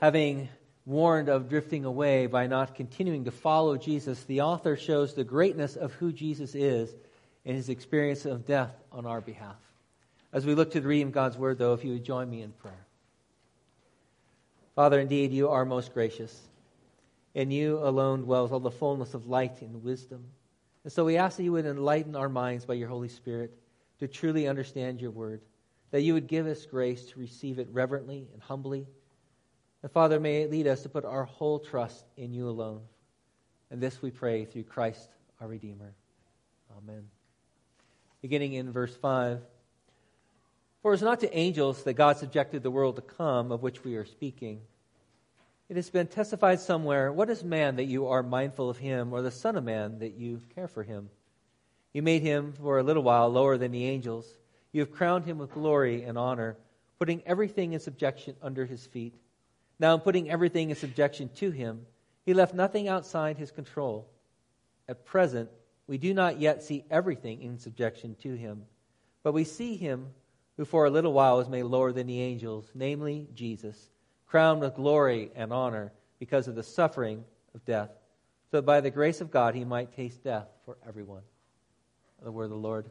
Having warned of drifting away by not continuing to follow Jesus, the author shows the greatness of who Jesus is in his experience of death on our behalf. As we look to the reading of God's Word, though, if you would join me in prayer. Father, indeed, you are most gracious. In you alone dwells all the fullness of light and wisdom. And so we ask that you would enlighten our minds by your Holy Spirit to truly understand your Word, that you would give us grace to receive it reverently and humbly. And Father, may it lead us to put our whole trust in you alone. And this we pray through Christ our Redeemer. Amen. Beginning in verse 5. For it is not to angels that God subjected the world to come, of which we are speaking. It has been testified somewhere, what is man that you are mindful of him, or the son of man that you care for him? You made him for a little while lower than the angels. You have crowned him with glory and honor, putting everything in subjection under his feet. Now in putting everything in subjection to him, he left nothing outside his control. At present, we do not yet see everything in subjection to him, but we see him who for a little while was made lower than the angels, namely Jesus, crowned with glory and honor because of the suffering of death, so that by the grace of God he might taste death for everyone. The word of the Lord.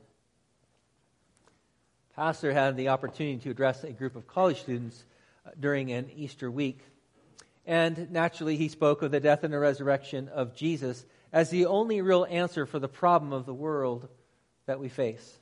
Pastor had the opportunity to address a group of college students during an Easter week, and naturally he spoke of the death and the resurrection of Jesus as the only real answer for the problem of the world that we face.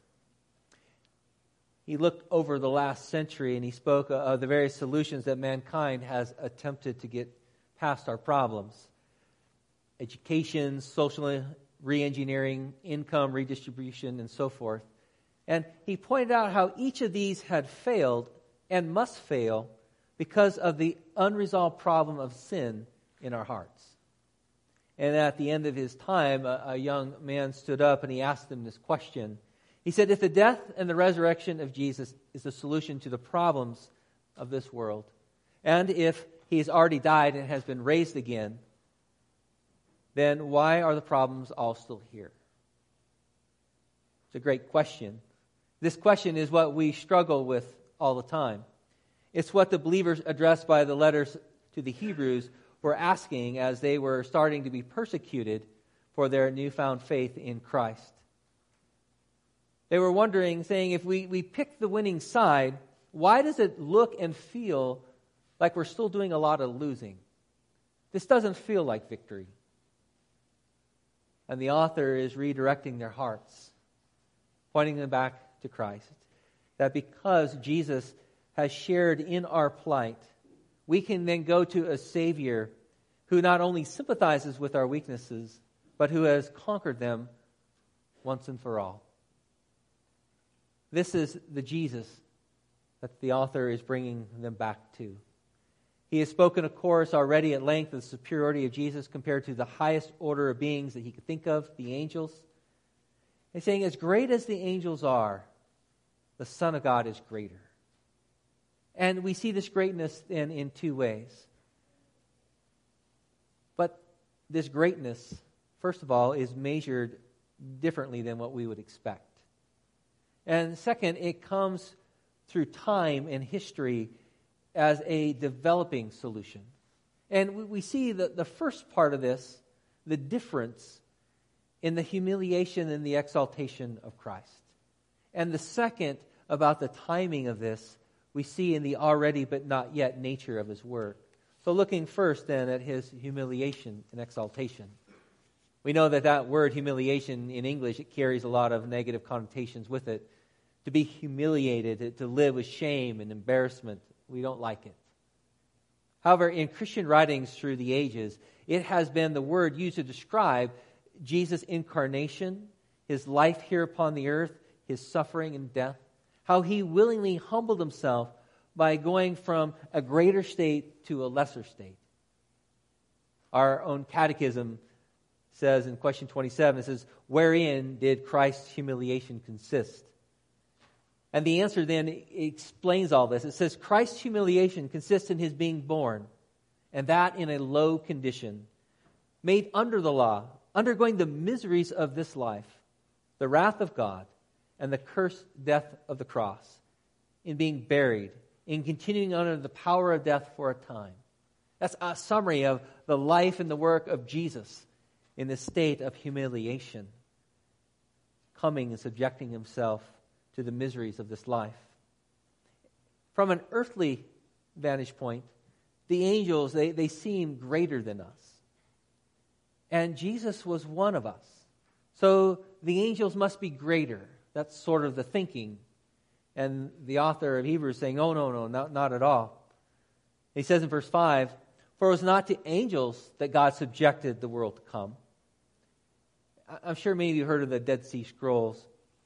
He looked over the last century and he spoke of the various solutions that mankind has attempted to get past our problems. Education, social re-engineering, income redistribution, and so forth. And he pointed out how each of these had failed and must fail because of the unresolved problem of sin in our hearts. And at the end of his time, a young man stood up and he asked him this question. He said, if the death and the resurrection of Jesus is the solution to the problems of this world, and if he has already died and has been raised again, then why are the problems all still here? It's a great question. This question is what we struggle with all the time. It's what the believers addressed by the letters to the Hebrews were asking as they were starting to be persecuted for their newfound faith in Christ. They were wondering, saying, if we pick the winning side, why does it look and feel like we're still doing a lot of losing? This doesn't feel like victory. And the author is redirecting their hearts, pointing them back to Christ. That because Jesus has shared in our plight, we can then go to a Savior who not only sympathizes with our weaknesses, but who has conquered them once and for all. This is the Jesus that the author is bringing them back to. He has spoken, of course, already at length of the superiority of Jesus compared to the highest order of beings that he could think of, the angels. He's saying, as great as the angels are, the Son of God is greater. And we see this greatness then in two ways. But this greatness, first of all, is measured differently than what we would expect. And second, it comes through time and history as a developing solution. And we see the first part of this, the difference in the humiliation and the exaltation of Christ. And the second, about the timing of this, we see in the already but not yet nature of his work. So looking first then at his humiliation and exaltation. We know that word humiliation in English, it carries a lot of negative connotations with it. To be humiliated, to live with shame and embarrassment, we don't like it. However, in Christian writings through the ages, it has been the word used to describe Jesus' incarnation, his life here upon the earth, his suffering and death, how he willingly humbled himself by going from a greater state to a lesser state. Our own catechism says in question 27, it says, wherein did Christ's humiliation consist? And the answer then explains all this. It says, Christ's humiliation consists in his being born, and that in a low condition, made under the law, undergoing the miseries of this life, the wrath of God, and the cursed death of the cross, in being buried, in continuing under the power of death for a time, That's a summary of the life and the work of Jesus in this state of humiliation, coming and subjecting himself to the miseries of this life. From an earthly vantage point, the angels, they seem greater than us. And Jesus was one of us. So the angels must be greater. That's sort of the thinking. And the author of Hebrews saying, oh, no, not at all. He says in verse 5, for it was not to angels that God subjected the world to come. I'm sure many of you heard of the Dead Sea Scrolls.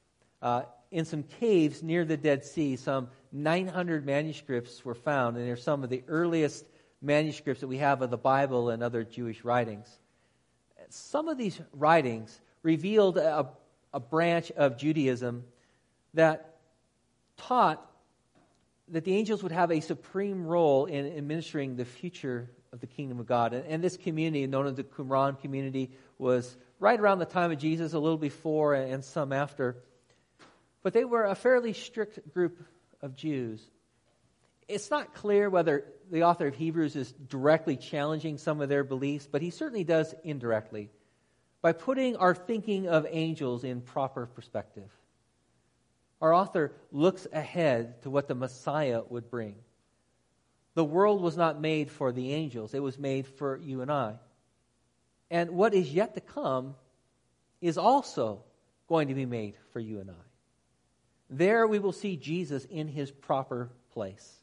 In some caves near the Dead Sea, some 900 manuscripts were found, and they're some of the earliest manuscripts that we have of the Bible and other Jewish writings. Some of these writings revealed a branch of Judaism that taught that the angels would have a supreme role in administering the future of the kingdom of God. And this community, known as the Qumran community, was right around the time of Jesus, a little before and some after. But they were a fairly strict group of Jews. It's not clear whether the author of Hebrews is directly challenging some of their beliefs, but he certainly does indirectly by putting our thinking of angels in proper perspective. Our author looks ahead to what the Messiah would bring. The world was not made for the angels. It was made for you and I. And what is yet to come is also going to be made for you and I. There we will see Jesus in his proper place.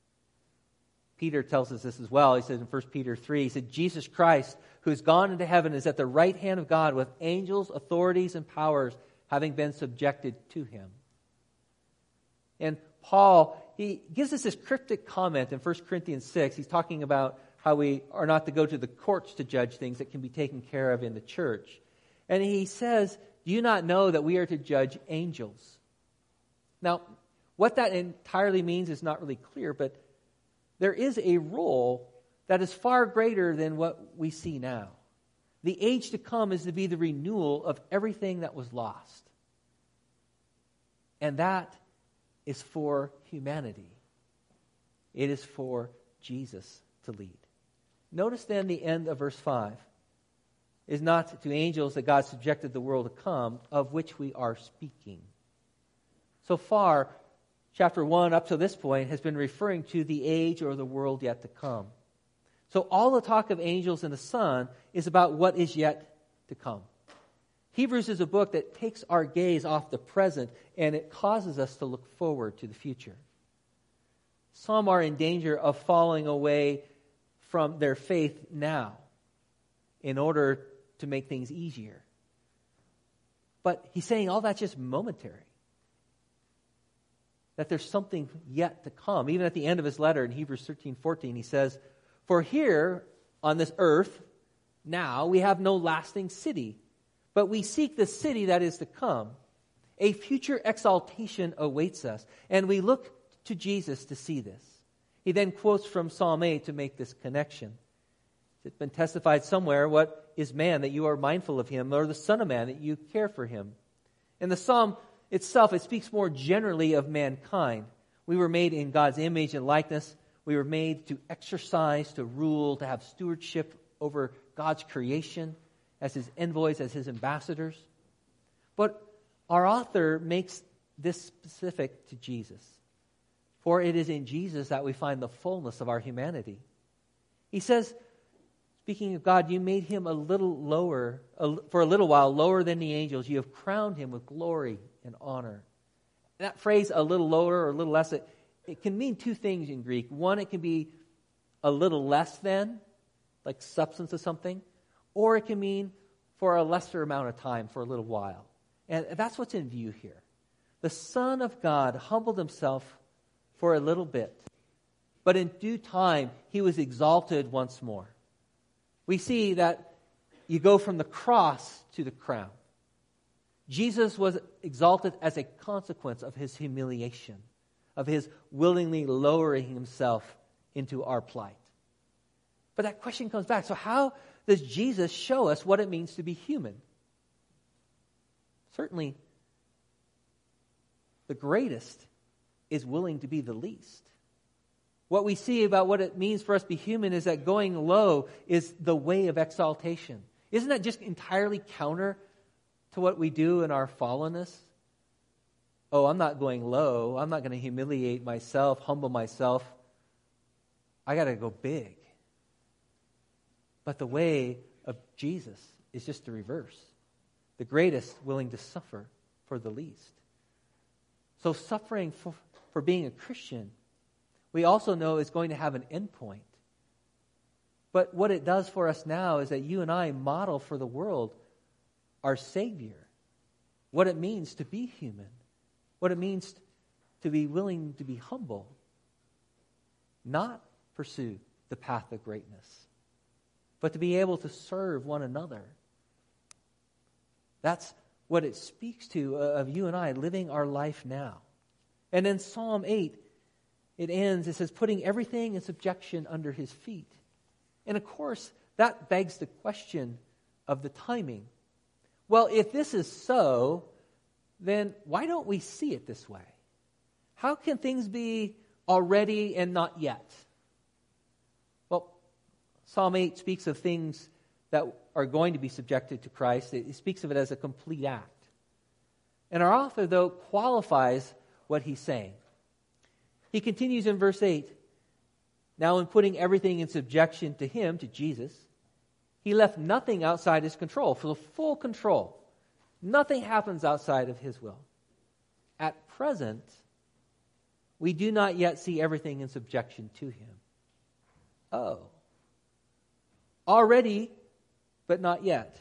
Peter tells us this as well. He says in 1 Peter 3, he said, Jesus Christ, who has gone into heaven, is at the right hand of God with angels, authorities, and powers having been subjected to him. And Paul, he gives us this cryptic comment in 1 Corinthians 6. He's talking about how we are not to go to the courts to judge things that can be taken care of in the church. And he says, do you not know that we are to judge angels? Now, what that entirely means is not really clear, but there is a role that is far greater than what we see now. The age to come is to be the renewal of everything that was lost. And that is for humanity. It is for Jesus to lead. Notice then the end of verse 5 is not to angels that God subjected the world to come, of which we are speaking. So far, chapter 1 up to this point has been referring to the age or the world yet to come. So all the talk of angels and the Son is about what is yet to come. Hebrews is a book that takes our gaze off the present and it causes us to look forward to the future. Some are in danger of falling away from their faith now in order to make things easier. But he's saying all that's just momentary. That there's something yet to come. Even at the end of his letter in Hebrews 13:14, he says, for here on this earth, now we have no lasting city, but we seek the city that is to come. A future exaltation awaits us, and we look to Jesus to see this. He then quotes from Psalm 8 to make this connection. It's been testified somewhere, what is man that you are mindful of him, or the son of man that you care for him? In the psalm itself, it speaks more generally of mankind. We were made in God's image and likeness. We were made to exercise, to rule, to have stewardship over God's creation as his envoys, as his ambassadors. But our author makes this specific to Jesus. For it is in Jesus that we find the fullness of our humanity. He says, speaking of God, you made him a little lower, for a little while, lower than the angels. You have crowned him with glory and honor. That phrase, a little lower or a little less, it can mean two things in Greek. One, it can be a little less than, like substance of something, or it can mean for a lesser amount of time, for a little while. And that's what's in view here. The Son of God humbled himself for a little bit, but in due time, he was exalted once more. We see that you go from the cross to the crown. Jesus was exalted as a consequence of his humiliation, of his willingly lowering himself into our plight. But that question comes back. So how does Jesus show us what it means to be human? Certainly, the greatest is willing to be the least. What we see about what it means for us to be human is that going low is the way of exaltation. Isn't that just entirely counter to what we do in our fallenness? Oh, I'm not going low. I'm not going to humiliate myself, humble myself. I got to go big. But the way of Jesus is just the reverse. The greatest willing to suffer for the least. So suffering for being a Christian, we also know is going to have an end point. But what it does for us now is that you and I model for the world our Savior. What it means to be human. What it means to be willing to be humble. Not pursue the path of greatness, but to be able to serve one another. That's what it speaks to of you and I living our life now. And then Psalm 8, it ends, it says, putting everything in subjection under his feet. And of course, that begs the question of the timing. Well, if this is so, then why don't we see it this way? How can things be already and not yet? Well, Psalm 8 speaks of things that are going to be subjected to Christ. It speaks of it as a complete act. And our author, though, qualifies what he's saying. He continues in verse 8, now in putting everything in subjection to him, to Jesus, he left nothing outside his control, for the full control. Nothing happens outside of his will. At present, we do not yet see everything in subjection to him. Oh. Already, but not yet.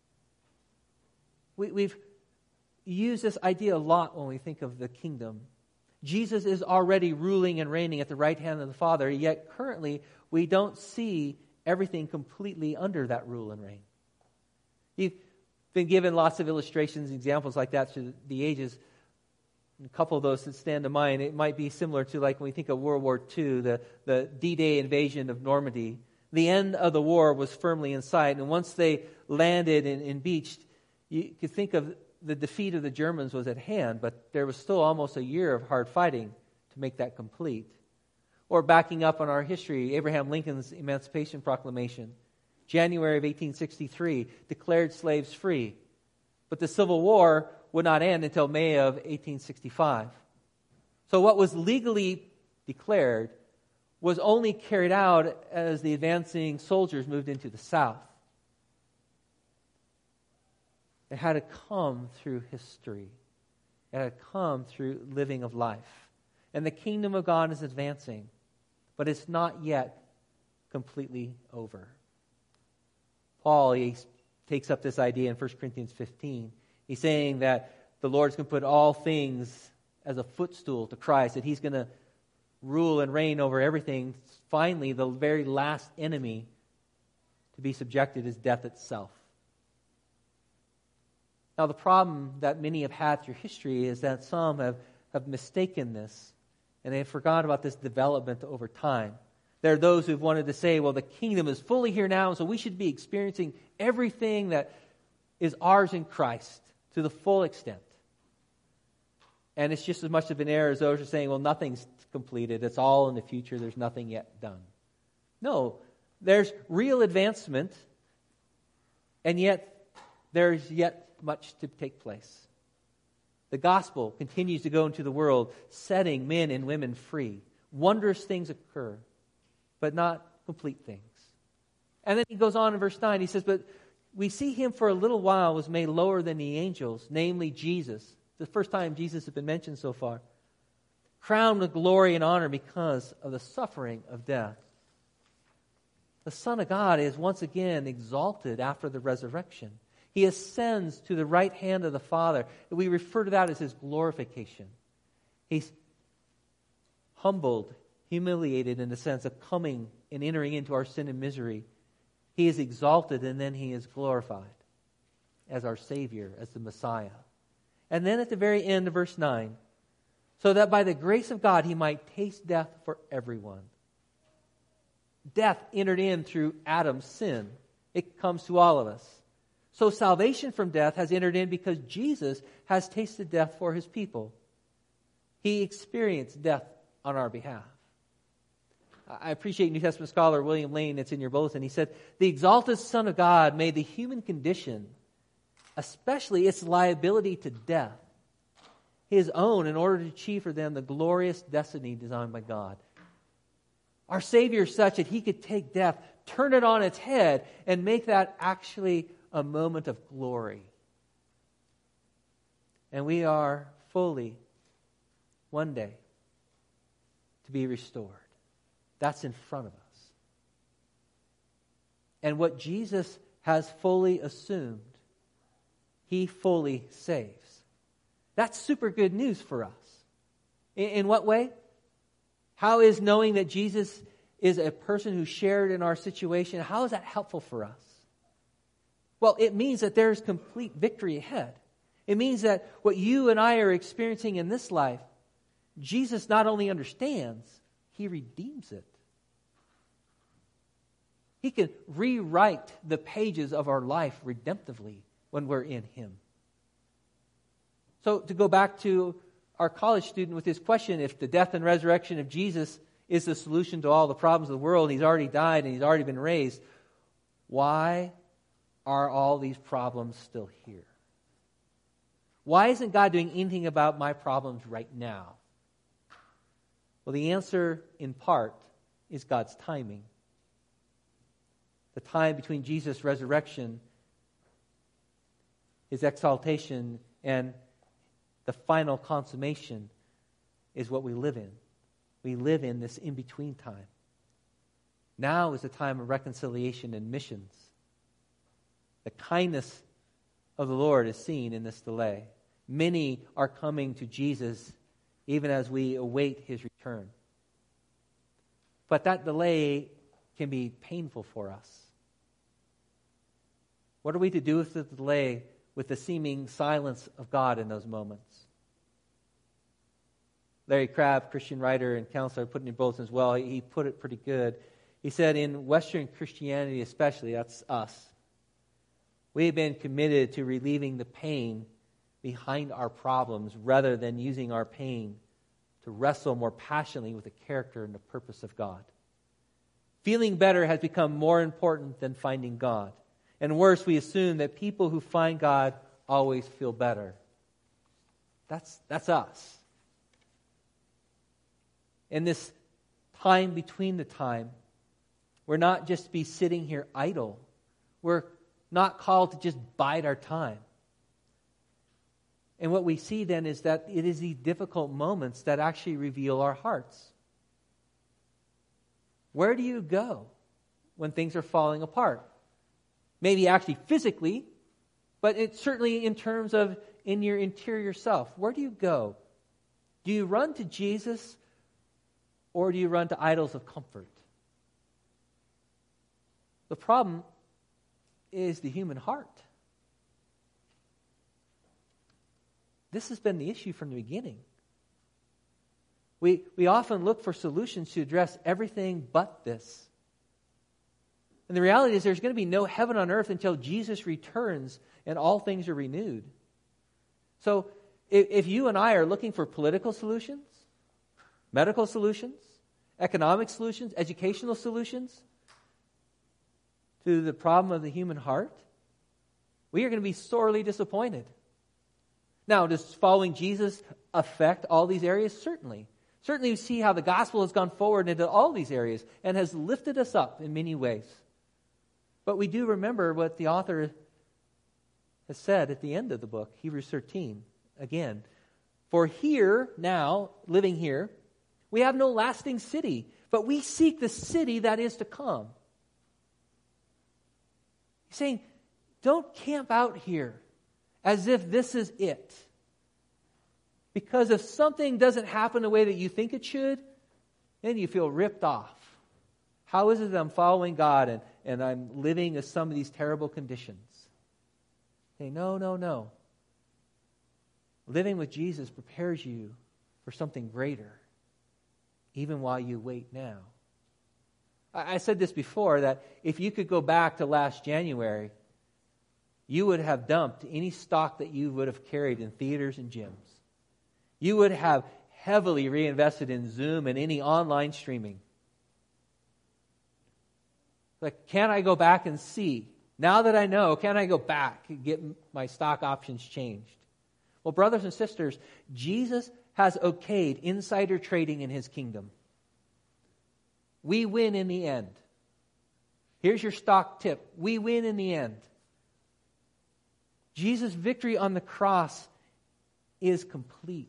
We've used this idea a lot when we think of the kingdom. Jesus is already ruling and reigning at the right hand of the Father, yet currently we don't see everything completely under that rule and reign. You've been given lots of illustrations, examples like that through the ages. A couple of those that stand to mind, it might be similar to like when we think of World War II, the D-Day invasion of Normandy. The end of the war was firmly in sight, and once they landed and beached, you could think of the defeat of the Germans was at hand, but there was still almost a year of hard fighting to make that complete. Or backing up on our history, Abraham Lincoln's Emancipation Proclamation, January of 1863, declared slaves free. But the Civil War would not end until May of 1865. So what was legally declared was only carried out as the advancing soldiers moved into the South. It had to come through history. It had to come through living of life. And the kingdom of God is advancing, but it's not yet completely over. Paul, he takes up this idea in 1 Corinthians 15. He's saying that the Lord's going to put all things as a footstool to Christ, that he's going to rule and reign over everything. Finally, the very last enemy to be subjected is death itself. Now, the problem that many have had through history is that some have mistaken this, and they've forgot about this development over time. There are those who've wanted to say, well, the kingdom is fully here now, so we should be experiencing everything that is ours in Christ to the full extent. And it's just as much of an error as those who are saying, well, nothing's completed. It's all in the future. There's nothing yet done. No, there's real advancement, and yet there's yet much to take place. The gospel continues to go into the world, setting men and women free. Wondrous things occur, but not complete things. And then he goes on in verse 9, he says, but we see him for a little while was made lower than the angels, namely Jesus. The first time Jesus has been mentioned so far. Crowned with glory and honor because of the suffering of death. The Son of God is once again exalted after the resurrection. He ascends to the right hand of the Father. We refer to that as his glorification. He's humbled, humiliated in the sense of coming and entering into our sin and misery. He is exalted and then he is glorified as our Savior, as the Messiah. And then at the very end of verse 9, so that by the grace of God he might taste death for everyone. Death entered in through Adam's sin. It comes to all of us. So salvation from death has entered in because Jesus has tasted death for his people. He experienced death on our behalf. I appreciate New Testament scholar William Lane, it's in your bulletin. He said, the exalted Son of God made the human condition, especially its liability to death, his own in order to achieve for them the glorious destiny designed by God. Our Savior is such that he could take death, turn it on its head, and make that actually a moment of glory. And we are fully, one day, to be restored. That's in front of us. And what Jesus has fully assumed, he fully saves. That's super good news for us. In what way? How is knowing that Jesus is a person who shared in our situation, how is that helpful for us? Well, it means that there's complete victory ahead. It means that what you and I are experiencing in this life, Jesus not only understands, he redeems it. He can rewrite the pages of our life redemptively when we're in him. So to go back to our college student with his question, if the death and resurrection of Jesus is the solution to all the problems of the world, he's already died and he's already been raised, why are all these problems still here? Why isn't God doing anything about my problems right now? Well, the answer, in part, is God's timing. The time between Jesus' resurrection, his exaltation, and the final consummation is what we live in. We live in this in-between time. Now is the time of reconciliation and missions. The kindness of the Lord is seen in this delay. Many are coming to Jesus even as we await his return. But that delay can be painful for us. What are we to do with the delay, with the seeming silence of God in those moments? Larry Crabb, Christian writer and counselor, put in your bulletin as well, he put it pretty good. He said, in Western Christianity especially, that's us, we have been committed to relieving the pain behind our problems rather than using our pain to wrestle more passionately with the character and the purpose of God. Feeling better has become more important than finding God. And worse, we assume that people who find God always feel better. That's us. In this time between the time, we're not just to be sitting here idle. We're not called to just bide our time. And what we see then is that it is these difficult moments that actually reveal our hearts. Where do you go when things are falling apart? Maybe actually physically, but it's certainly in terms of in your interior self. Where do you go? Do you run to Jesus or do you run to idols of comfort? The problem is the human heart. This has been the issue from the beginning. We often look for solutions to address everything but this. And the reality is there's going to be no heaven on earth until Jesus returns and all things are renewed. So if you and I are looking for political solutions, medical solutions, economic solutions, educational solutions to the problem of the human heart, we are going to be sorely disappointed. Now, does following Jesus affect all these areas? Certainly. Certainly we see how the gospel has gone forward into all these areas and has lifted us up in many ways. But we do remember what the author has said at the end of the book, Hebrews 13, again. For here, now, living here, we have no lasting city, but we seek the city that is to come. He's saying, don't camp out here as if this is it. Because if something doesn't happen the way that you think it should, then you feel ripped off. How is it that I'm following God and I'm living in some of these terrible conditions? Say, no. Living with Jesus prepares you for something greater, even while you wait now. I said this before, that if you could go back to last January, you would have dumped any stock that you would have carried in theaters and gyms. You would have heavily reinvested in Zoom and any online streaming. Like, can I go back and see? Now that I know, can I go back and get my stock options changed? Well, brothers and sisters, Jesus has okayed insider trading in his kingdom. We win in the end. Here's your stock tip. We win in the end. Jesus' victory on the cross is complete.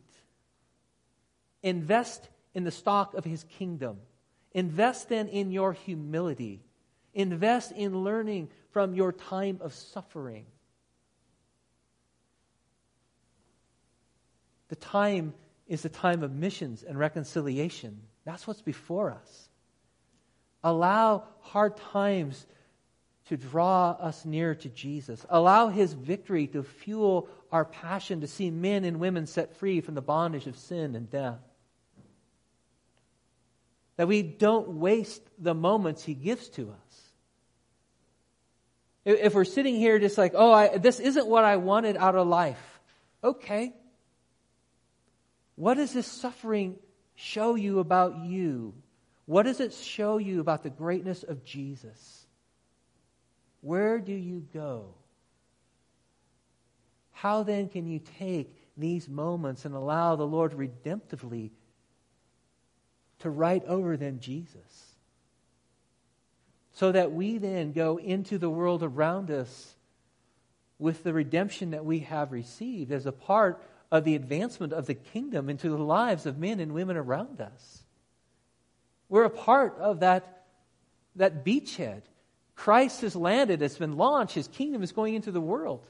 Invest in the stock of his kingdom. Invest then in your humility. Invest in learning from your time of suffering. The time is the time of missions and reconciliation. That's what's before us. Allow hard times to draw us near to Jesus. Allow his victory to fuel our passion to see men and women set free from the bondage of sin and death. That we don't waste the moments he gives to us. If we're sitting here just like, this isn't what I wanted out of life. Okay. What does this suffering show you about you? What does it show you about the greatness of Jesus? Where do you go? How then can you take these moments and allow the Lord redemptively to write over them Jesus? So that we then go into the world around us with the redemption that we have received as a part of the advancement of the kingdom into the lives of men and women around us. We're a part of that beachhead. Christ has landed, it's been launched, his kingdom is going into the world.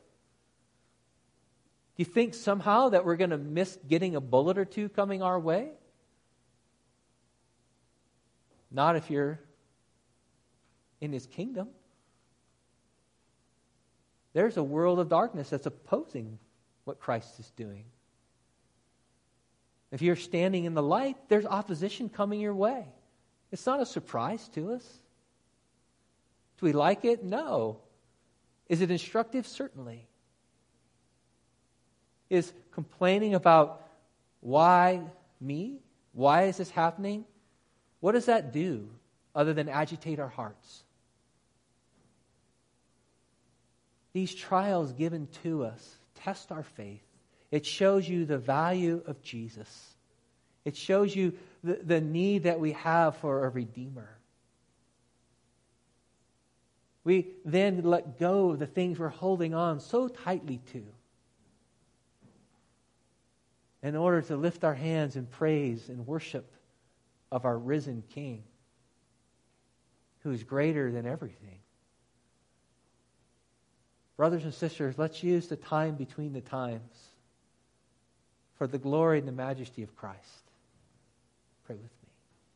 Do you think somehow that we're going to miss getting a bullet or two coming our way? Not if you're in his kingdom. There's a world of darkness that's opposing what Christ is doing. If you're standing in the light, there's opposition coming your way. It's not a surprise to us. Do we like it? No. Is it instructive? Certainly. Is complaining about why me? Why is this happening? What does that do other than agitate our hearts? These trials given to us test our faith. It shows you the value of Jesus. It shows you the need that we have for a Redeemer. We then let go of the things we're holding on so tightly to in order to lift our hands in praise and worship of our risen King, who is greater than everything. Brothers and sisters, let's use the time between the times for the glory and the majesty of Christ. Pray with me.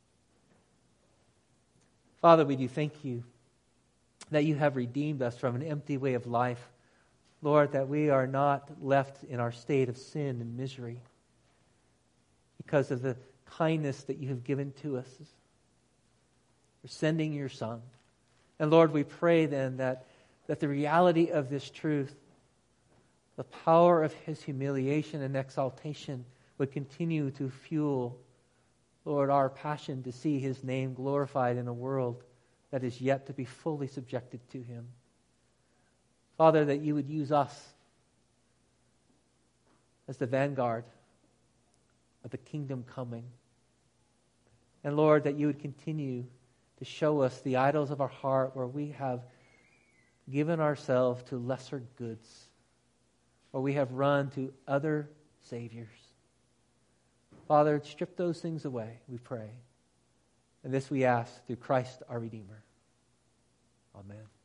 Father, we do thank you that you have redeemed us from an empty way of life. Lord, that we are not left in our state of sin and misery because of the kindness that you have given to us for sending your Son. And Lord, we pray then that the reality of this truth, the power of his humiliation and exaltation would continue to fuel, Lord, our passion to see his name glorified in a world that is yet to be fully subjected to him. Father, that you would use us as the vanguard of the kingdom coming. And Lord, that you would continue to show us the idols of our heart where we have given ourselves to lesser goods, where we have run to other saviors. Father, strip those things away, we pray. And this we ask through Christ our Redeemer. Amen.